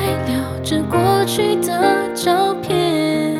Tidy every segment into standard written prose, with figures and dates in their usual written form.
聊着过去的照片。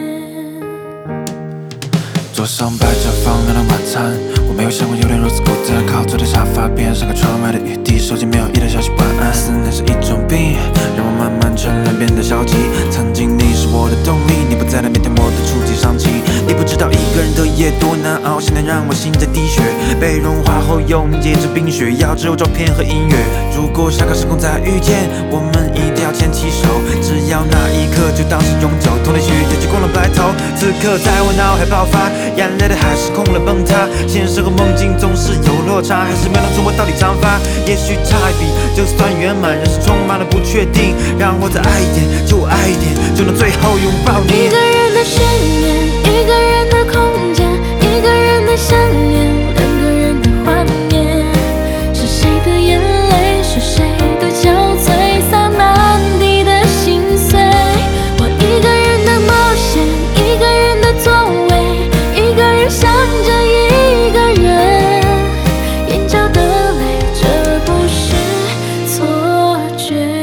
桌上摆着放亮的晚餐，我没有想过有天如此孤单，靠坐在沙发边，像个窗外的雨滴，手机没有一条消息晚安。思念是一种病，让我慢慢沉沦，变得消极。曾经你是我的动力，你不在的每天我都触景伤情。你不知道一个人的夜多难熬，现在让我心在滴血，被融化后又凝结着冰雪，要只有照片和音乐。如果下个时空再遇见，我们一定要牵起手，只要那一刻就当是永久。同类许久，激光了白头，此刻在我脑海爆发，眼泪的海市空了崩塌，现实和梦境总是有落差，还是没弄出我到底长发。也许差一笔就算圆满，人生充满了不确定，让我再爱一点，就爱一点，就能最后拥抱你。 一个人的悬念，一个人的空间，一个人的想念，两个人的画面，是谁的眼泪，是谁的憔悴，洒满地的心碎。我一个人的冒险，一个人的座位，一个人想着一个人，眼角的泪，这不是错觉。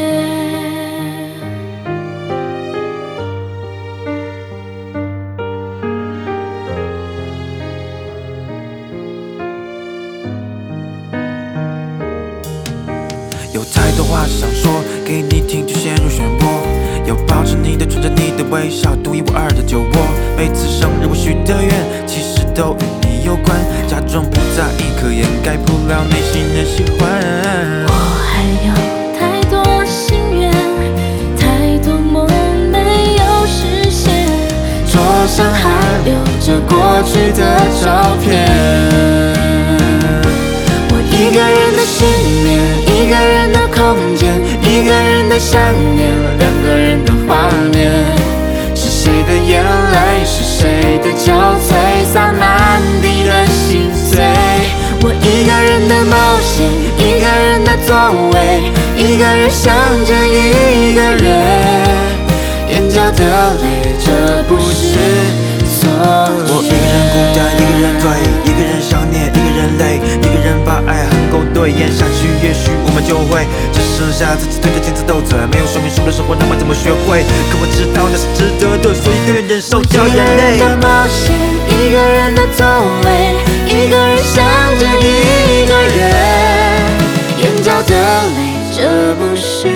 有太多话想说，给你听就陷入漩涡。要保持你的纯真，你的微笑，独一无二的酒窝。每次生日我许的愿，其实都与你有关。假装不在意，可掩盖不了内心的喜欢。 我还有太多心愿，太多梦没有实现，桌上还留着过去的照片。我一个人的失眠，一个人的空间，一个人的想念，两个人的画面，是谁的眼泪，是谁的憔悴，洒满地的心碎。我一个人的冒险，一个人的座位，一个人想着一个人，眼角的泪，这不是错觉。 我一个人孤单，一个人对，一个人想念，一个人累，一个人把爱恨勾兑，演下去也许我们就会只剩下自己对着镜子斗嘴，没有说明书的生活，那么怎么学会？可我知道那是值得的，所以甘愿忍受掉眼泪。 一个人的冒险，一个人的座位，一个人想着一个人，眼角的泪，这不是